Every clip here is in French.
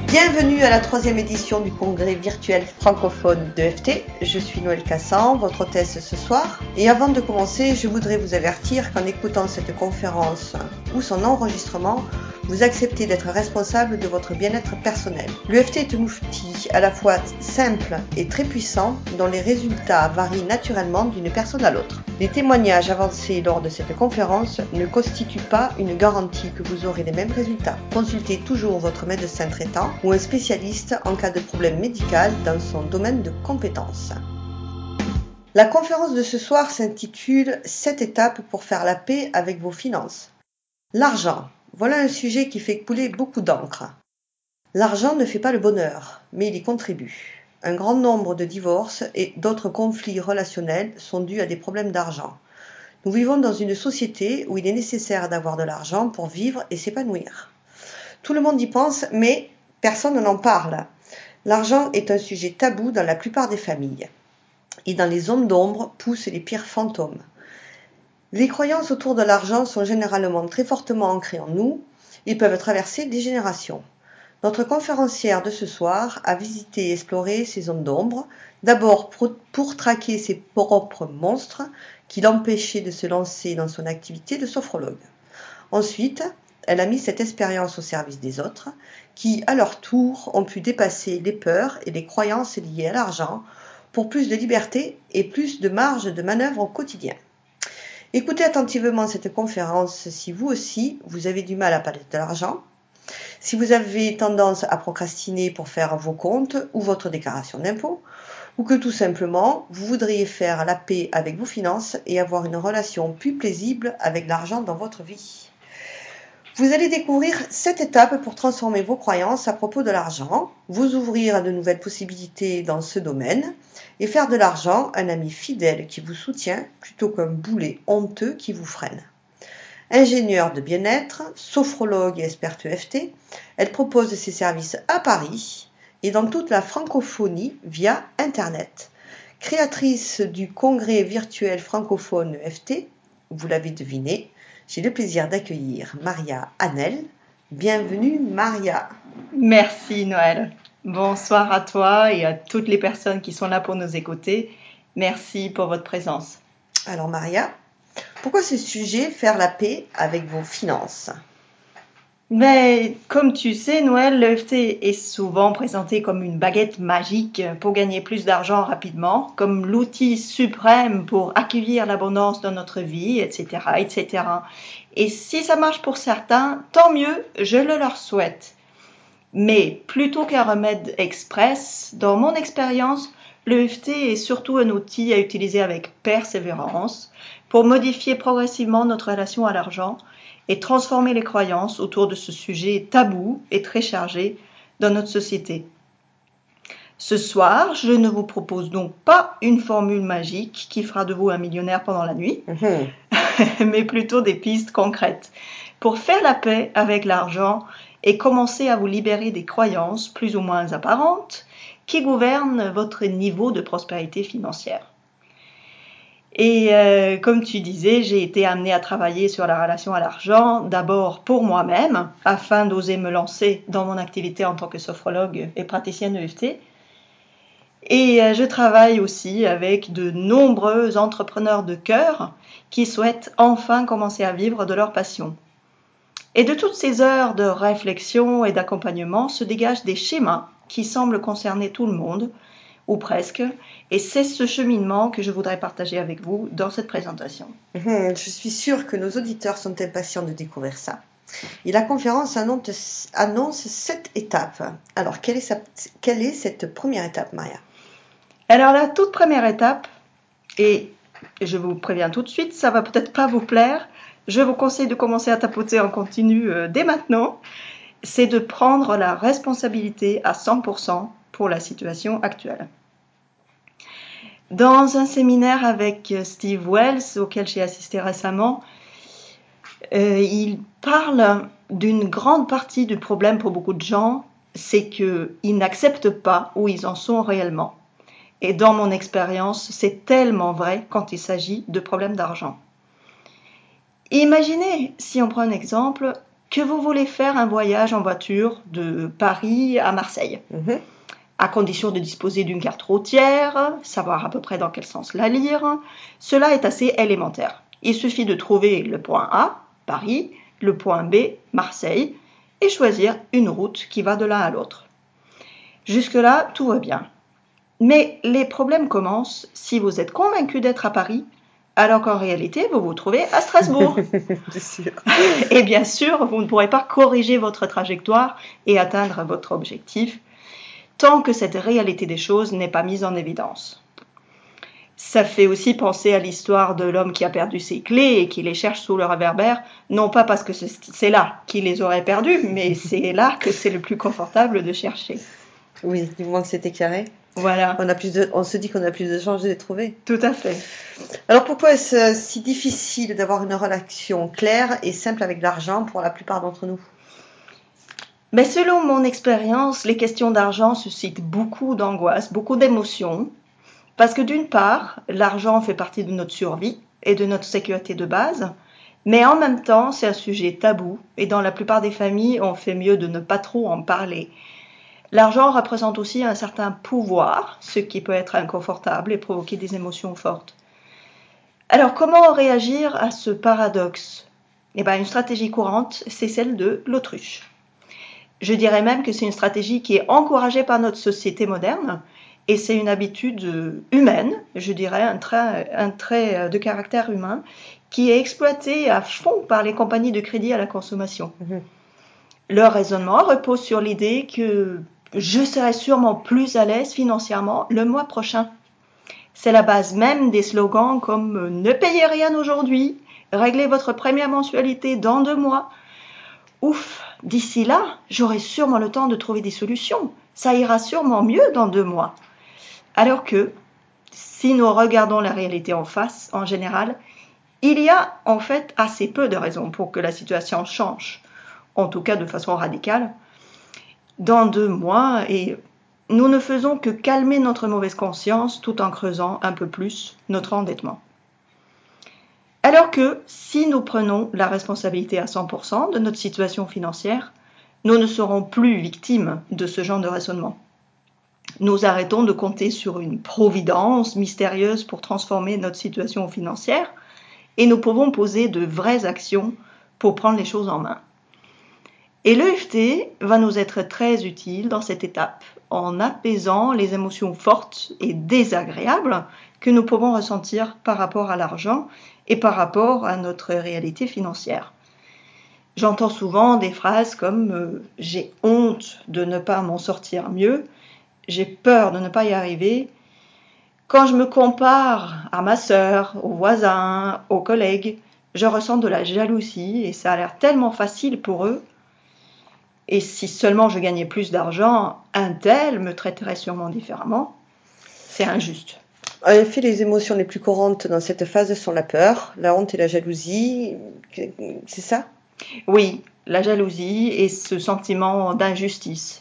Bienvenue à la 3e édition du congrès virtuel francophone d'EFT. Je suis Noël Cassan, votre hôtesse ce soir. Et avant de commencer, je voudrais vous avertir qu'en écoutant cette conférence ou son enregistrement, vous acceptez d'être responsable de votre bien-être personnel. L'EFT est un outil à la fois simple et très puissant dont les résultats varient naturellement d'une personne à l'autre. Les témoignages avancés lors de cette conférence ne constituent pas une garantie que vous aurez les mêmes résultats. Consultez toujours votre médecin traitant ou un spécialiste en cas de problème médical dans son domaine de compétence. La conférence de ce soir s'intitule « 7 étapes pour faire la paix avec vos finances ». L'argent, voilà un sujet qui fait couler beaucoup d'encre. L'argent ne fait pas le bonheur, mais il y contribue. Un grand nombre de divorces et d'autres conflits relationnels sont dus à des problèmes d'argent. Nous vivons dans une société où il est nécessaire d'avoir de l'argent pour vivre et s'épanouir. Tout le monde y pense, mais personne n'en parle. L'argent est un sujet tabou dans la plupart des familles. Et dans les zones d'ombre poussent les pires fantômes. Les croyances autour de l'argent sont généralement très fortement ancrées en nous et peuvent traverser des générations. Notre conférencière de ce soir a visité et exploré ces zones d'ombre, d'abord pour traquer ses propres monstres qui l'empêchaient de se lancer dans son activité de sophrologue. Ensuite, elle a mis cette expérience au service des autres, qui, à leur tour, ont pu dépasser les peurs et les croyances liées à l'argent pour plus de liberté et plus de marge de manœuvre au quotidien. Écoutez attentivement cette conférence si vous aussi, vous avez du mal à parler de l'argent, si vous avez tendance à procrastiner pour faire vos comptes ou votre déclaration d'impôt, ou que tout simplement, vous voudriez faire la paix avec vos finances et avoir une relation plus paisible avec l'argent dans votre vie. Vous allez découvrir 7 étapes pour transformer vos croyances à propos de l'argent, vous ouvrir à de nouvelles possibilités dans ce domaine et faire de l'argent un ami fidèle qui vous soutient plutôt qu'un boulet honteux qui vous freine. Ingénieure de bien-être, sophrologue et experte EFT, elle propose ses services à Paris et dans toute la francophonie via Internet. Créatrice du congrès virtuel francophone EFT, vous l'avez deviné, j'ai le plaisir d'accueillir Maria Hanel. Bienvenue Maria. Merci Noël. Bonsoir à toi et à toutes les personnes qui sont là pour nous écouter. Merci pour votre présence. Alors Maria, pourquoi ce sujet, faire la paix avec vos finances ? Mais comme tu sais, Noël, l'EFT est souvent présenté comme une baguette magique pour gagner plus d'argent rapidement, comme l'outil suprême pour accueillir l'abondance dans notre vie, etc., etc. Et si ça marche pour certains, tant mieux, je le leur souhaite. Mais plutôt qu'un remède express, dans mon expérience, l'EFT est surtout un outil à utiliser avec persévérance pour modifier progressivement notre relation à l'argent et transformer les croyances autour de ce sujet tabou et très chargé dans notre société. Ce soir, je ne vous propose donc pas une formule magique qui fera de vous un millionnaire pendant la nuit, mais plutôt des pistes concrètes pour faire la paix avec l'argent et commencer à vous libérer des croyances plus ou moins apparentes qui gouvernent votre niveau de prospérité financière. Et comme tu disais, j'ai été amenée à travailler sur la relation à l'argent, d'abord pour moi-même, afin d'oser me lancer dans mon activité en tant que sophrologue et praticienne EFT. Et je travaille aussi avec de nombreux entrepreneurs de cœur qui souhaitent enfin commencer à vivre de leur passion. Et de toutes ces heures de réflexion et d'accompagnement se dégagent des schémas qui semblent concerner tout le monde, ou presque, et c'est ce cheminement que je voudrais partager avec vous dans cette présentation. Je suis sûre que nos auditeurs sont impatients de découvrir ça. Et la conférence annonce 7 étapes. Alors, quelle est cette première étape, Maria ? Alors, la toute première étape, et je vous préviens tout de suite, ça va peut-être pas vous plaire, je vous conseille de commencer à tapoter en continu dès maintenant, c'est de prendre la responsabilité à 100% pour la situation actuelle. Dans un séminaire avec Steve Wells, auquel j'ai assisté récemment, il parle d'une grande partie du problème pour beaucoup de gens, c'est qu'ils n'acceptent pas où ils en sont réellement. Et dans mon expérience, c'est tellement vrai quand il s'agit de problèmes d'argent. Imaginez, si on prend un exemple, que vous voulez faire un voyage en voiture de Paris à Marseille, à condition de disposer d'une carte routière, savoir à peu près dans quel sens la lire. Cela est assez élémentaire. Il suffit de trouver le point A, Paris, le point B, Marseille, et choisir une route qui va de l'un à l'autre. Jusque-là, tout va bien. Mais les problèmes commencent si vous êtes convaincu d'être à Paris, alors qu'en réalité, vous vous trouvez à Strasbourg. C'est sûr. Et bien sûr, vous ne pourrez pas corriger votre trajectoire et atteindre votre objectif tant que cette réalité des choses n'est pas mise en évidence. Ça fait aussi penser à l'histoire de l'homme qui a perdu ses clés et qui les cherche sous le réverbère, non pas parce que c'est là qu'il les aurait perdues, mais c'est là que c'est le plus confortable de chercher. Oui, du moins que c'est éclairé. Voilà. On se dit qu'on a plus de chances de les trouver. Tout à fait. Alors pourquoi est-ce si difficile d'avoir une relation claire et simple avec l'argent pour la plupart d'entre nous? Mais selon mon expérience, les questions d'argent suscitent beaucoup d'angoisse, beaucoup d'émotions, parce que d'une part, l'argent fait partie de notre survie et de notre sécurité de base, mais en même temps, c'est un sujet tabou et dans la plupart des familles, on fait mieux de ne pas trop en parler. L'argent représente aussi un certain pouvoir, ce qui peut être inconfortable et provoquer des émotions fortes. Alors, comment réagir à ce paradoxe? Une stratégie courante, c'est celle de l'autruche. Je dirais même que c'est une stratégie qui est encouragée par notre société moderne et c'est une habitude humaine, je dirais un trait de caractère humain qui est exploité à fond par les compagnies de crédit à la consommation. Leur raisonnement repose sur l'idée que je serai sûrement plus à l'aise financièrement le mois prochain. C'est la base même des slogans comme « Ne payez rien aujourd'hui »,« Réglez votre première mensualité dans 2 mois ». Ouf, d'ici là, j'aurai sûrement le temps de trouver des solutions. Ça ira sûrement mieux dans 2 mois. Alors que, si nous regardons la réalité en face, en général, il y a en fait assez peu de raisons pour que la situation change, en tout cas de façon radicale, dans 2 mois, et nous ne faisons que calmer notre mauvaise conscience tout en creusant un peu plus notre endettement. Alors que si nous prenons la responsabilité à 100% de notre situation financière, nous ne serons plus victimes de ce genre de raisonnement. Nous arrêtons de compter sur une providence mystérieuse pour transformer notre situation financière et nous pouvons poser de vraies actions pour prendre les choses en main. Et l'EFT va nous être très utile dans cette étape en apaisant les émotions fortes et désagréables que nous pouvons ressentir par rapport à l'argent et par rapport à notre réalité financière. J'entends souvent des phrases comme « j'ai honte de ne pas m'en sortir mieux »,« j'ai peur de ne pas y arriver », quand je me compare à ma sœur, aux voisins, aux collègues, je ressens de la jalousie et ça a l'air tellement facile pour eux. Et si seulement je gagnais plus d'argent, un tel me traiterait sûrement différemment. C'est injuste. En effet, les émotions les plus courantes dans cette phase sont la peur, la honte et la jalousie. C'est ça? Oui, la jalousie et ce sentiment d'injustice.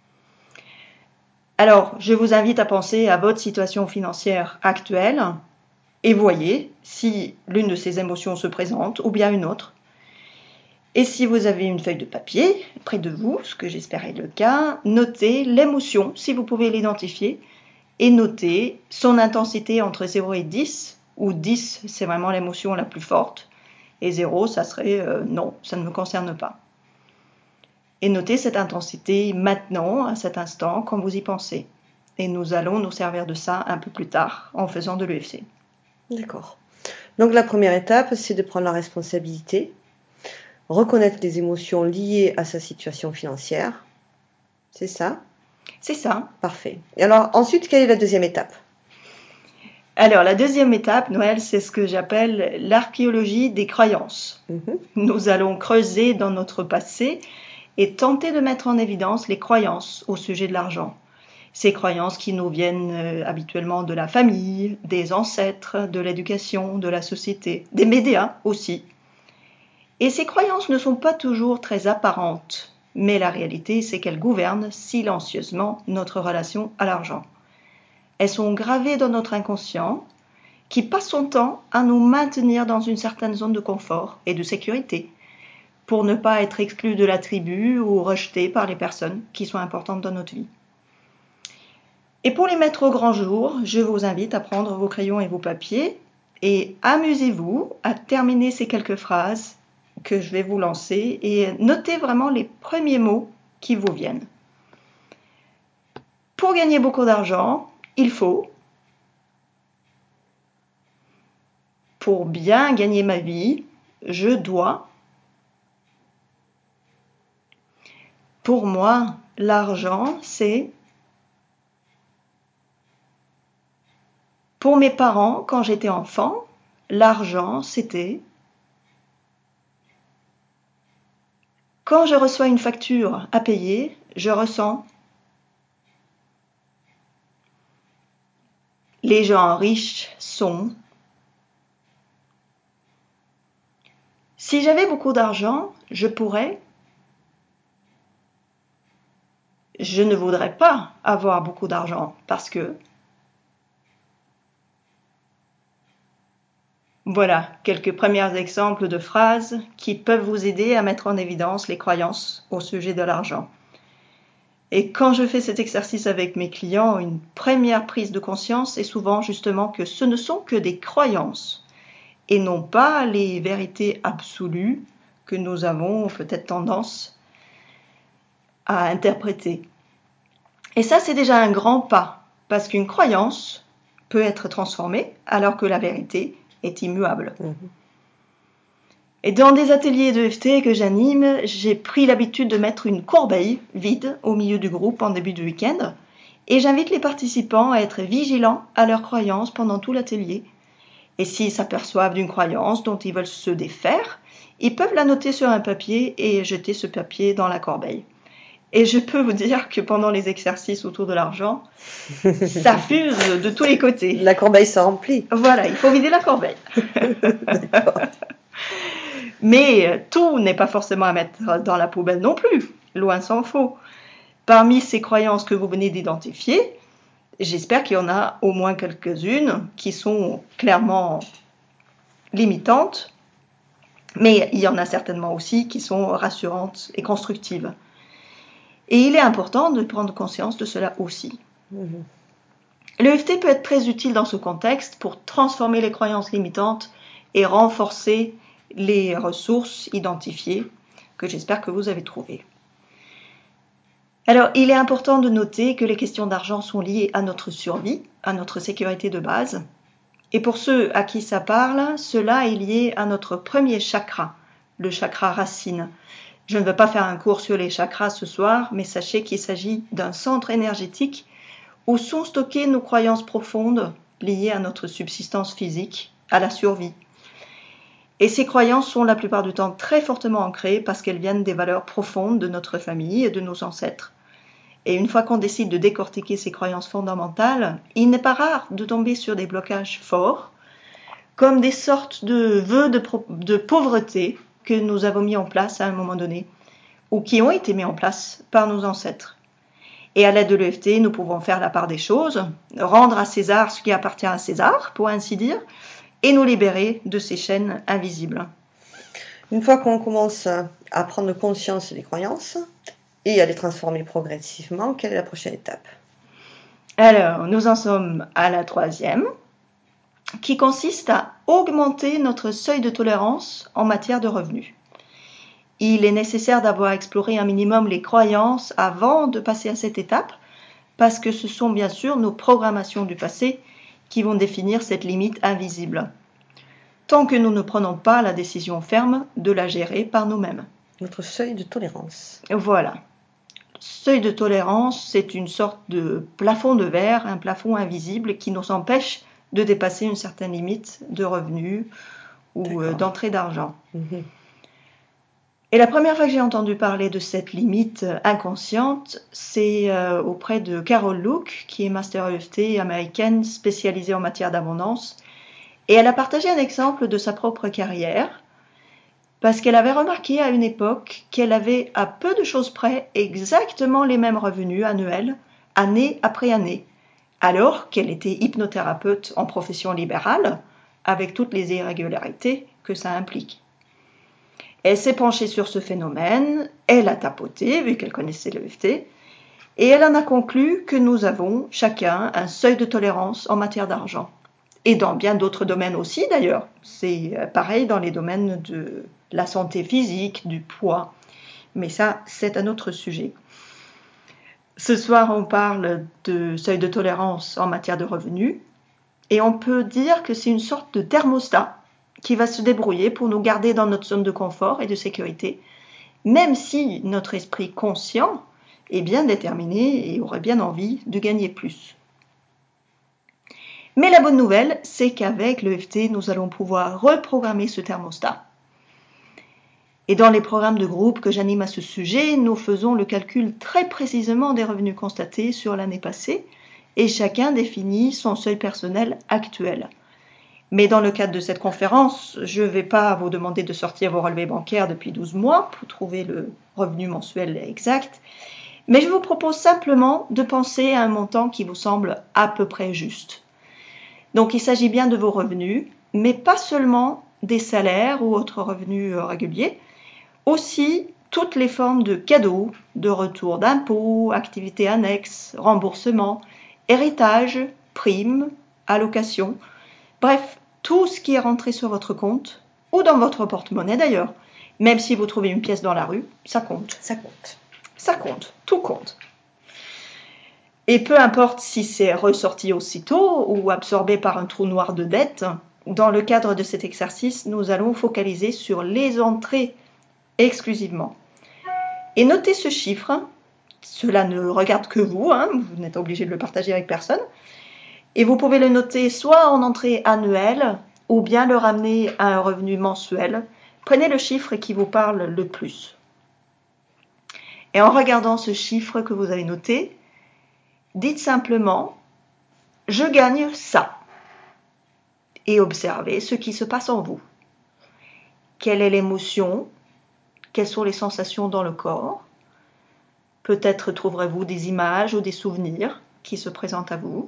Alors, je vous invite à penser à votre situation financière actuelle et voyez si l'une de ces émotions se présente ou bien une autre. Et si vous avez une feuille de papier près de vous, ce que j'espère est le cas, notez l'émotion si vous pouvez l'identifier et notez son intensité entre 0 et 10, où 10 c'est vraiment l'émotion la plus forte et 0 ça serait non, ça ne me concerne pas. Et notez cette intensité maintenant, à cet instant, quand vous y pensez. Et nous allons nous servir de ça un peu plus tard en faisant de l'EFT. D'accord. Donc la première étape, c'est de prendre la responsabilité, reconnaître les émotions liées à sa situation financière. C'est ça? C'est ça. Parfait. Et alors ensuite, quelle est la deuxième étape? Alors la deuxième étape, Noël, c'est ce que j'appelle l'archéologie des croyances. Nous allons creuser dans notre passé et tenter de mettre en évidence les croyances au sujet de l'argent. Ces croyances qui nous viennent habituellement de la famille, des ancêtres, de l'éducation, de la société, des médias aussi. Et ces croyances ne sont pas toujours très apparentes, mais la réalité c'est qu'elles gouvernent silencieusement notre relation à l'argent. Elles sont gravées dans notre inconscient, qui passe son temps à nous maintenir dans une certaine zone de confort et de sécurité, pour ne pas être exclu de la tribu ou rejeté par les personnes qui sont importantes dans notre vie. Et pour les mettre au grand jour, je vous invite à prendre vos crayons et vos papiers et amusez-vous à terminer ces quelques phrases que je vais vous lancer et notez vraiment les premiers mots qui vous viennent. Pour gagner beaucoup d'argent, il faut. Pour bien gagner ma vie, je dois. Pour moi, l'argent, c'est. Pour mes parents, quand j'étais enfant, l'argent, c'était. Quand je reçois une facture à payer, je ressens. Les gens riches sont. Si j'avais beaucoup d'argent, je pourrais. Je ne voudrais pas avoir beaucoup d'argent parce que. Voilà quelques premiers exemples de phrases qui peuvent vous aider à mettre en évidence les croyances au sujet de l'argent. Et quand je fais cet exercice avec mes clients, une première prise de conscience est souvent justement que ce ne sont que des croyances et non pas les vérités absolues que nous avons peut-être tendance à interpréter. Et ça, c'est déjà un grand pas, parce qu'une croyance peut être transformée alors que la vérité est immuable. Et dans des ateliers d'EFT que j'anime, j'ai pris l'habitude de mettre une corbeille vide au milieu du groupe en début de week-end et j'invite les participants à être vigilants à leurs croyances pendant tout l'atelier. Et s'ils s'aperçoivent d'une croyance dont ils veulent se défaire, ils peuvent la noter sur un papier et jeter ce papier dans la corbeille. Et je peux vous dire que pendant les exercices autour de l'argent, ça fuse de tous les côtés. La corbeille se remplit. Voilà, il faut vider la corbeille. Mais tout n'est pas forcément à mettre dans la poubelle non plus, loin s'en faut. Parmi ces croyances que vous venez d'identifier, j'espère qu'il y en a au moins quelques-unes qui sont clairement limitantes, mais il y en a certainement aussi qui sont rassurantes et constructives. Et il est important de prendre conscience de cela aussi. L'EFT peut être très utile dans ce contexte pour transformer les croyances limitantes et renforcer les ressources identifiées que j'espère que vous avez trouvées. Alors, il est important de noter que les questions d'argent sont liées à notre survie, à notre sécurité de base. Et pour ceux à qui ça parle, cela est lié à notre premier chakra, le chakra racine. Je ne veux pas faire un cours sur les chakras ce soir, mais sachez qu'il s'agit d'un centre énergétique où sont stockées nos croyances profondes liées à notre subsistance physique, à la survie. Et ces croyances sont la plupart du temps très fortement ancrées parce qu'elles viennent des valeurs profondes de notre famille et de nos ancêtres. Et une fois qu'on décide de décortiquer ces croyances fondamentales, il n'est pas rare de tomber sur des blocages forts, comme des sortes de vœux de pauvreté que nous avons mis en place à un moment donné, ou qui ont été mis en place par nos ancêtres. Et à l'aide de l'EFT, nous pouvons faire la part des choses, rendre à César ce qui appartient à César, pour ainsi dire, et nous libérer de ces chaînes invisibles. Une fois qu'on commence à prendre conscience des croyances et à les transformer progressivement, quelle est la prochaine étape? Alors, nous en sommes à la 3e, qui consiste à augmenter notre seuil de tolérance en matière de revenus. Il est nécessaire d'avoir exploré un minimum les croyances avant de passer à cette étape, parce que ce sont bien sûr nos programmations du passé qui vont définir cette limite invisible, tant que nous ne prenons pas la décision ferme de la gérer par nous-mêmes. Notre seuil de tolérance. Voilà. Seuil de tolérance, c'est une sorte de plafond de verre, un plafond invisible qui nous empêche de dépasser une certaine limite de revenus ou d'entrée d'argent. Et la première fois que j'ai entendu parler de cette limite inconsciente, c'est auprès de Carol Luke, qui est Master EFT américaine spécialisée en matière d'abondance. Et elle a partagé un exemple de sa propre carrière, parce qu'elle avait remarqué à une époque qu'elle avait à peu de choses près exactement les mêmes revenus annuels, année après année, alors qu'elle était hypnothérapeute en profession libérale, avec toutes les irrégularités que ça implique. Elle s'est penchée sur ce phénomène, elle a tapoté, vu qu'elle connaissait l'EFT, et elle en a conclu que nous avons chacun un seuil de tolérance en matière d'argent. Et dans bien d'autres domaines aussi d'ailleurs. C'est pareil dans les domaines de la santé physique, du poids. Mais ça, c'est un autre sujet. Ce soir, on parle de seuil de tolérance en matière de revenus. Et on peut dire que c'est une sorte de thermostat qui va se débrouiller pour nous garder dans notre zone de confort et de sécurité, même si notre esprit conscient est bien déterminé et aurait bien envie de gagner plus. Mais la bonne nouvelle, c'est qu'avec l'EFT, nous allons pouvoir reprogrammer ce thermostat. Et dans les programmes de groupe que j'anime à ce sujet, nous faisons le calcul très précisément des revenus constatés sur l'année passée et chacun définit son seuil personnel actuel. Mais dans le cadre de cette conférence, je ne vais pas vous demander de sortir vos relevés bancaires depuis 12 mois pour trouver le revenu mensuel exact, mais je vous propose simplement de penser à un montant qui vous semble à peu près juste. Donc il s'agit bien de vos revenus, mais pas seulement des salaires ou autres revenus réguliers, aussi toutes les formes de cadeaux, de retour d'impôts, activités annexes, remboursements, héritage, primes, allocations, bref, tout ce qui est rentré sur votre compte, ou dans votre porte-monnaie d'ailleurs. Même si vous trouvez une pièce dans la rue, ça compte. Ça compte. Ça compte, tout compte. Et peu importe si c'est ressorti aussitôt ou absorbé par un trou noir de dette, dans le cadre de cet exercice, nous allons focaliser sur les entrées exclusivement. Et notez ce chiffre, cela ne regarde que vous, vous n'êtes obligé de le partager avec personne, et vous pouvez le noter soit en entrée annuelle ou bien le ramener à un revenu mensuel. Prenez le chiffre qui vous parle le plus. Et en regardant ce chiffre que vous avez noté, dites simplement « je gagne ça » et observez ce qui se passe en vous. Quelle est l'émotion? Quelles sont les sensations dans le corps? Peut-être trouverez-vous des images ou des souvenirs qui se présentent à vous.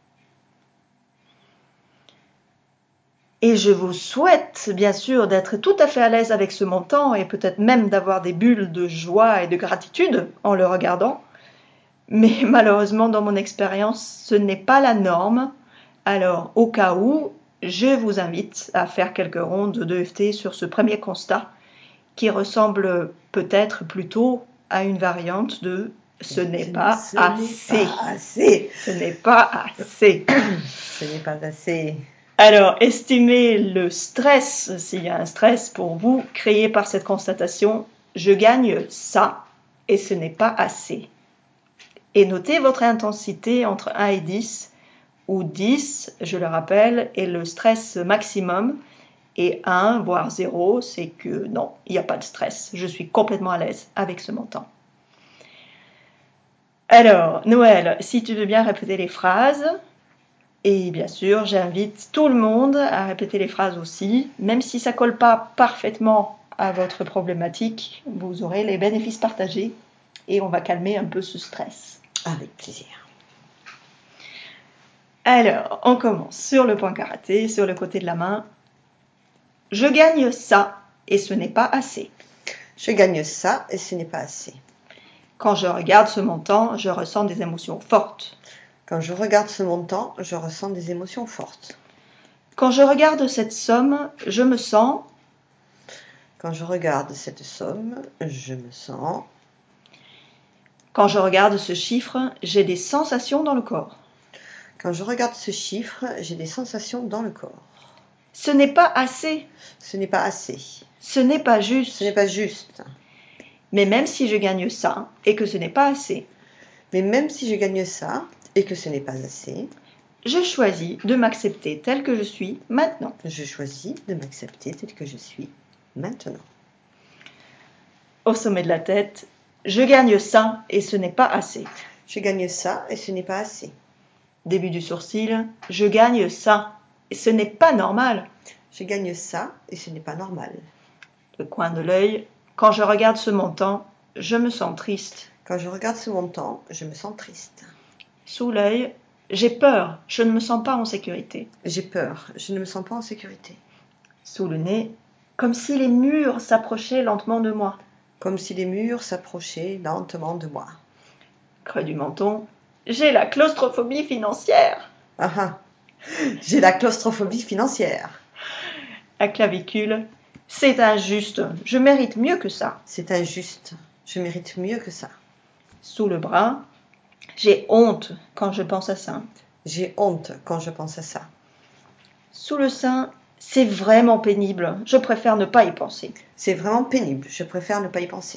Et je vous souhaite bien sûr d'être tout à fait à l'aise avec ce montant et peut-être même d'avoir des bulles de joie et de gratitude en le regardant. Mais malheureusement, dans mon expérience, ce n'est pas la norme. Alors, au cas où, je vous invite à faire quelques rondes d'EFT sur ce premier constat qui ressemble peut-être plutôt à une variante de « ce n'est pas assez ». Ce n'est pas assez. Ce n'est pas assez. Alors, estimez le stress, s'il y a un stress pour vous, créé par cette constatation « je gagne ça et ce n'est pas assez ». Et notez votre intensité entre 1 et 10, où 10, je le rappelle, est le stress maximum, et 1, voire 0, c'est que non, il n'y a pas de stress. Je suis complètement à l'aise avec ce montant. Alors, Noël, si tu veux bien répéter les phrases. Et bien sûr, j'invite tout le monde à répéter les phrases aussi. Même si ça ne colle pas parfaitement à votre problématique, vous aurez les bénéfices partagés et on va calmer un peu ce stress. Avec plaisir. Alors, on commence sur le point karaté, sur le côté de la main. Je gagne ça et ce n'est pas assez. Je gagne ça et ce n'est pas assez. Quand je regarde ce montant, je ressens des émotions fortes. Quand je regarde ce montant, je ressens des émotions fortes. Quand je regarde cette somme, je me sens... Quand je regarde cette somme, je me sens... Quand je regarde ce chiffre, j'ai des sensations dans le corps. Quand je regarde ce chiffre, j'ai des sensations dans le corps. Ce n'est pas assez. Ce n'est pas assez. Ce n'est pas juste. Ce n'est pas juste. Mais même si je gagne ça et que ce n'est pas assez. Mais même si je gagne ça et que ce n'est pas assez. Je choisis de m'accepter tel que je suis maintenant. Je choisis de m'accepter tel que je suis maintenant. Au sommet de la tête, je gagne ça et ce n'est pas assez. Je gagne ça et ce n'est pas assez. Début du sourcil, je gagne ça et ce n'est pas normal. Je gagne ça et ce n'est pas normal. Le coin de l'œil, quand je regarde ce montant, je me sens triste. Quand je regarde ce montant, je me sens triste. Sous l'œil, j'ai peur, je ne me sens pas en sécurité. J'ai peur, je ne me sens pas en sécurité. Sous le nez, Comme si les murs s'approchaient lentement de moi. Comme si les murs s'approchaient lentement de moi. Creux du menton. J'ai la claustrophobie financière. Ah ah, j'ai la claustrophobie financière. La clavicule. C'est injuste. Je mérite mieux que ça. C'est injuste. Je mérite mieux que ça. Sous le bras. J'ai honte quand je pense à ça. J'ai honte quand je pense à ça. Sous le sein. C'est vraiment pénible. Je préfère ne pas y penser. C'est vraiment pénible. Je préfère ne pas y penser.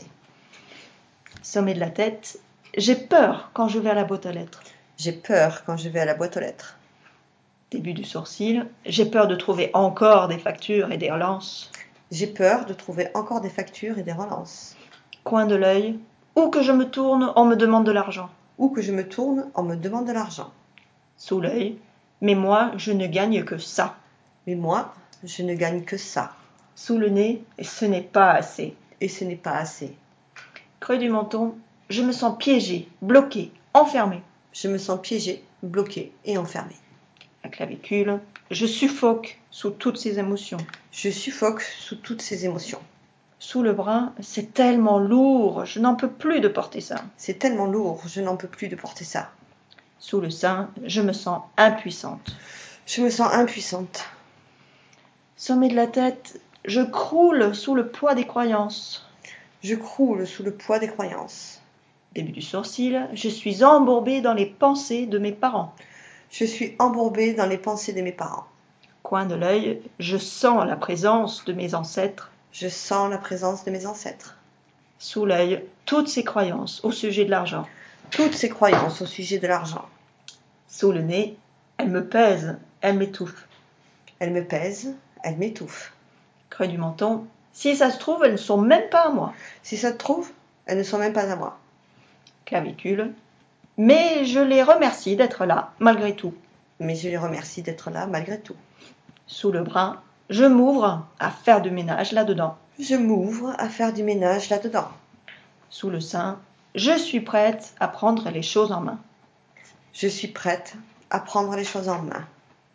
Sommet de la tête. J'ai peur quand je vais à la boîte aux lettres. J'ai peur quand je vais à la boîte aux lettres. Début du sourcil. J'ai peur de trouver encore des factures et des relances. J'ai peur de trouver encore des factures et des relances. Coin de l'œil. Où que je me tourne, on me demande de l'argent. Où que je me tourne, on me demande de l'argent. Sous l'œil. Mais moi, je ne gagne que ça. Mais moi, je ne gagne que ça. Sous le nez. Et ce n'est pas assez. Et ce n'est pas assez. Creux du menton. Je me sens piégée, bloquée, enfermée. Je me sens piégée, bloquée et enfermée. La clavicule. Je suffoque sous toutes ces émotions. Je suffoque sous toutes ces émotions. Sous le bras, c'est tellement lourd, je n'en peux plus de porter ça. C'est tellement lourd, je n'en peux plus de porter ça. Sous le sein, je me sens impuissante. Je me sens impuissante. Sommet de la tête, je croule sous le poids des croyances. Je croule sous le poids des croyances. Début du sourcil, je suis embourbée dans les pensées de mes parents. Je suis embourbée dans les pensées de mes parents. Coin de l'œil, je sens la présence de mes ancêtres. Je sens la présence de mes ancêtres. Sous l'œil, toutes ces croyances au sujet de l'argent. Toutes ces croyances au sujet de l'argent. Sous le nez, elles me pèsent, elles m'étouffent. Elles me pèsent, elles m'étouffent. Creux du menton, si ça se trouve, elles ne sont même pas à moi. Si ça te trouve, elles ne sont même pas à moi. Clavicule, mais je les remercie d'être là, malgré tout. Mais je les remercie d'être là malgré tout. Sous le bras, je m'ouvre à faire du ménage là-dedans. Je m'ouvre à faire du ménage là-dedans. Sous le sein, je suis prête à prendre les choses en main. Je suis prête à prendre les choses en main.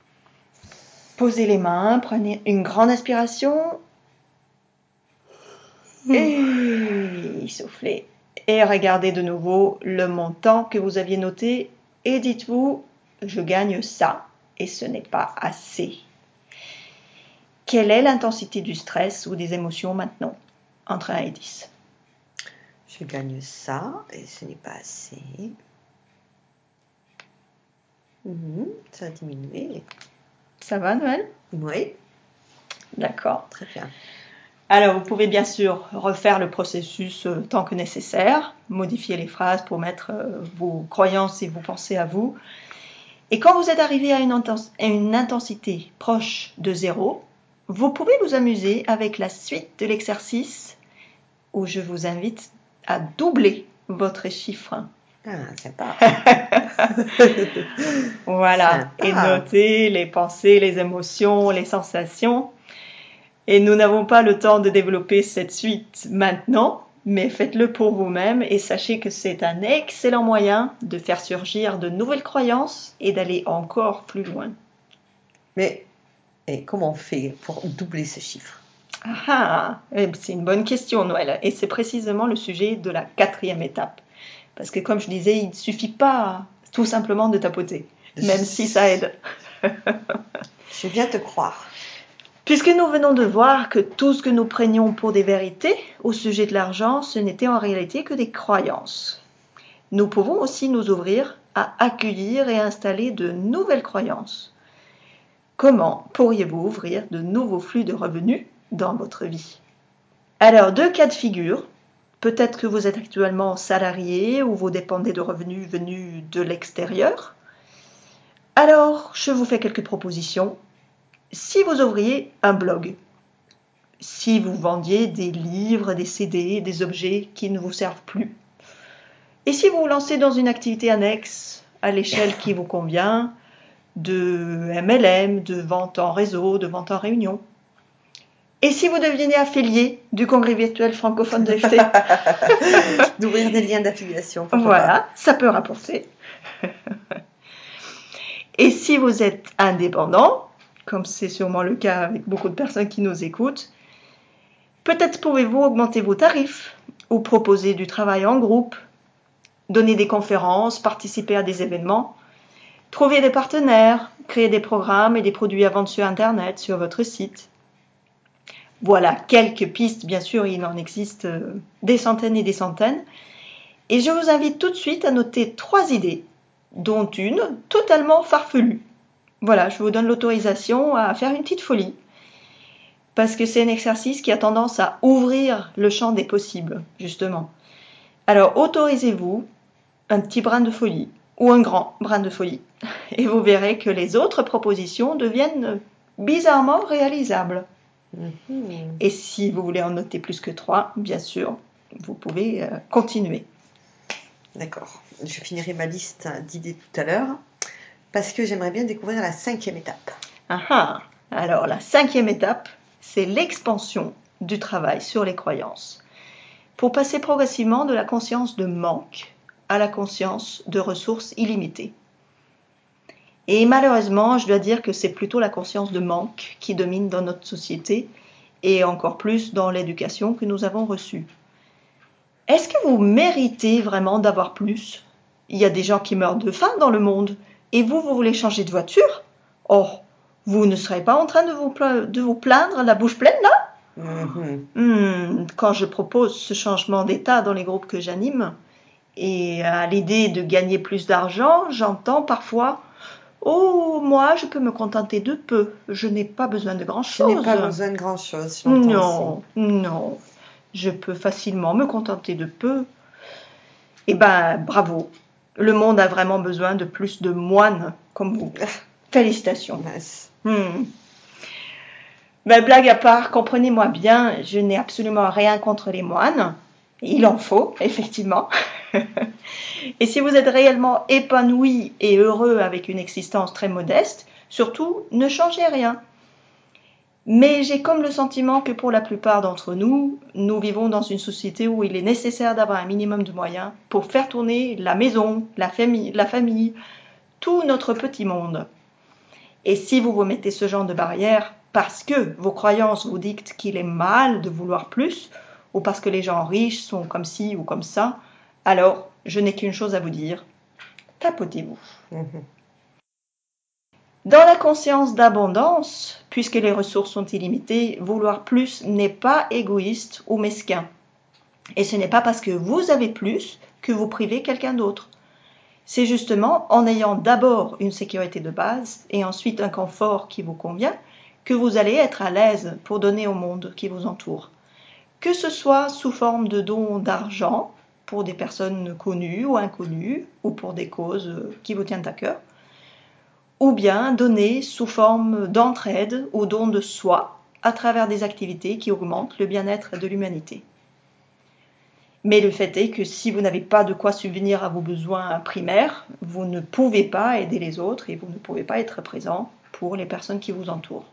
Posez les mains, prenez une grande inspiration et soufflez. Et regardez de nouveau le montant que vous aviez noté et dites-vous, je gagne ça et ce n'est pas assez. Quelle est l'intensité du stress ou des émotions maintenant, entre 1 et 10? Je gagne ça et ce n'est pas assez. Ça a diminué. Ça va, Noël? Oui, D'accord. très bien. Alors, vous pouvez bien sûr refaire le processus tant que nécessaire, modifier les phrases pour mettre vos croyances et vos pensées à vous. Et quand vous êtes arrivé à une intensité proche de 0, vous pouvez vous amuser avec la suite de l'exercice où je vous invite à doubler votre chiffre. Ah, sympa. Voilà, Sympa. et notez les pensées, les émotions, les sensations. Et nous n'avons pas le temps de développer cette suite maintenant, mais faites-le pour vous-même et sachez que c'est un excellent moyen de faire surgir de nouvelles croyances et d'aller encore plus loin. Mais comment on fait pour doubler ce chiffre? C'est une bonne question, Noël. Et c'est précisément le sujet de la 4e étape. Parce que comme je disais, il ne suffit pas tout simplement de tapoter, même si ça aide. Je viens te croire. Puisque nous venons de voir que tout ce que nous prenions pour des vérités au sujet de l'argent, ce n'était en réalité que des croyances. Nous pouvons aussi nous ouvrir à accueillir et installer de nouvelles croyances. Comment pourriez-vous ouvrir de nouveaux flux de revenus dans votre vie? Alors, 2 cas de figure. Peut-être que vous êtes actuellement salarié ou vous dépendez de revenus venus de l'extérieur. Alors, je vous fais quelques propositions. Si vous ouvriez un blog, si vous vendiez des livres, des CD, des objets qui ne vous servent plus, et si vous vous lancez dans une activité annexe à l'échelle qui vous convient, de MLM, de vente en réseau, de vente en réunion. Et si vous deveniez affilié du congrès virtuel francophone de FT? D'ouvrir des liens d'affiliation. Voilà, ça peut rapporter. Et si vous êtes indépendant, comme c'est sûrement le cas avec beaucoup de personnes qui nous écoutent, Peut-être pouvez-vous augmenter vos tarifs ou proposer du travail en groupe, donner des conférences, participer à des événements, trouver des partenaires, créer des programmes et des produits à vendre sur Internet, sur votre site. Voilà quelques pistes, bien sûr, il en existe des centaines et des centaines. Et je vous invite tout de suite à noter 3 idées, dont une totalement farfelue. Voilà, je vous donne l'autorisation à faire une petite folie, parce que c'est un exercice qui a tendance à ouvrir le champ des possibles, justement. Alors, autorisez-vous un petit brin de folie, ou un grand brin de folie, et vous verrez que les autres propositions deviennent bizarrement réalisables. Et si vous voulez en noter plus que 3, bien sûr, vous pouvez continuer. D'accord. Je finirai ma liste d'idées tout à l'heure parce que j'aimerais bien découvrir la 5e étape. Alors la 5e étape, c'est l'expansion du travail sur les croyances pour passer progressivement de la conscience de manque à la conscience de ressources illimitées. Et malheureusement, je dois dire que c'est plutôt la conscience de manque qui domine dans notre société et encore plus dans l'éducation que nous avons reçue. Est-ce que vous méritez vraiment d'avoir plus ? Il y a des gens qui meurent de faim dans le monde et vous voulez changer de voiture ? Or, vous ne serez pas en train de vous plaindre la bouche pleine là ? Quand je propose ce changement d'état dans les groupes que j'anime et à l'idée de gagner plus d'argent, j'entends parfois « Oh, moi, je peux me contenter de peu. Je n'ai pas besoin de grand-chose. » Je n'ai pas besoin de grand-chose, j'entends aussi. Non. Je peux facilement me contenter de peu. Eh ben, bravo. Le monde a vraiment besoin de plus de moines comme vous. Félicitations. Ben, blague à part, comprenez-moi bien, je n'ai absolument rien contre les moines. Il en faut, effectivement. Et si vous êtes réellement épanoui et heureux avec une existence très modeste, surtout, ne changez rien. Mais j'ai comme le sentiment que pour la plupart d'entre nous, nous vivons dans une société où il est nécessaire d'avoir un minimum de moyens pour faire tourner la maison, la famille, tout notre petit monde. Et si vous vous mettez ce genre de barrière parce que vos croyances vous dictent qu'il est mal de vouloir plus, ou parce que les gens riches sont comme ci ou comme ça, alors je n'ai qu'une chose à vous dire, tapotez-vous. Dans la conscience d'abondance, puisque les ressources sont illimitées, vouloir plus n'est pas égoïste ou mesquin. Et ce n'est pas parce que vous avez plus que vous privez quelqu'un d'autre. C'est justement en ayant d'abord une sécurité de base et ensuite un confort qui vous convient que vous allez être à l'aise pour donner au monde qui vous entoure. Que ce soit sous forme de dons d'argent pour des personnes connues ou inconnues ou pour des causes qui vous tiennent à cœur, ou bien donner sous forme d'entraide ou don de soi à travers des activités qui augmentent le bien-être de l'humanité. Mais le fait est que si vous n'avez pas de quoi subvenir à vos besoins primaires, vous ne pouvez pas aider les autres et vous ne pouvez pas être présent pour les personnes qui vous entourent.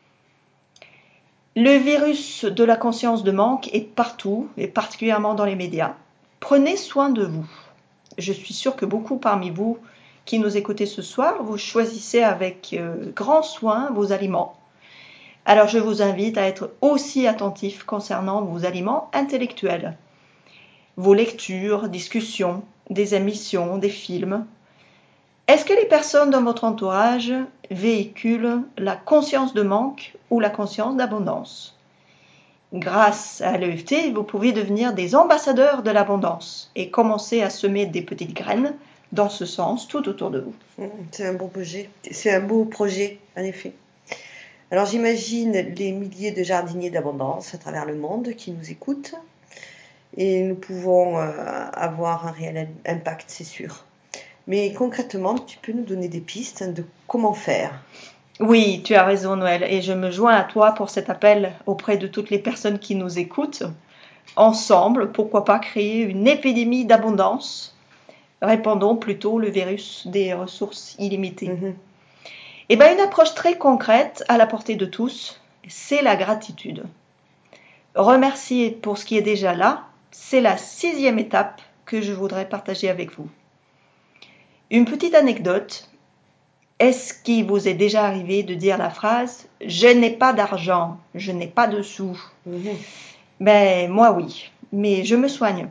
Le virus de la conscience de manque est partout, et particulièrement dans les médias. Prenez soin de vous. Je suis sûre que beaucoup parmi vous qui nous écoutez ce soir, vous choisissez avec grand soin vos aliments. Alors je vous invite à être aussi attentif concernant vos aliments intellectuels. Vos lectures, discussions, des émissions, des films. Est-ce que les personnes dans votre entourage véhiculent la conscience de manque ou la conscience d'abondance ? Grâce à l'EFT, vous pouvez devenir des ambassadeurs de l'abondance et commencer à semer des petites graines dans ce sens tout autour de vous. C'est un beau projet. C'est un beau projet, en effet. Alors j'imagine les milliers de jardiniers d'abondance à travers le monde qui nous écoutent et nous pouvons avoir un réel impact, c'est sûr. Mais concrètement, tu peux nous donner des pistes de comment faire ? Oui, tu as raison Noël, et je me joins à toi pour cet appel auprès de toutes les personnes qui nous écoutent. Ensemble, pourquoi pas créer une épidémie d'abondance ? Répandons plutôt le virus des ressources illimitées. Et bien, une approche très concrète à la portée de tous, c'est la gratitude. Remercier pour ce qui est déjà là, c'est la 6e étape que je voudrais partager avec vous. Une petite anecdote. Est-ce qu'il vous est déjà arrivé de dire la phrase « Je n'ai pas d'argent, je n'ai pas de sous ». Ben, moi oui, mais je me soigne.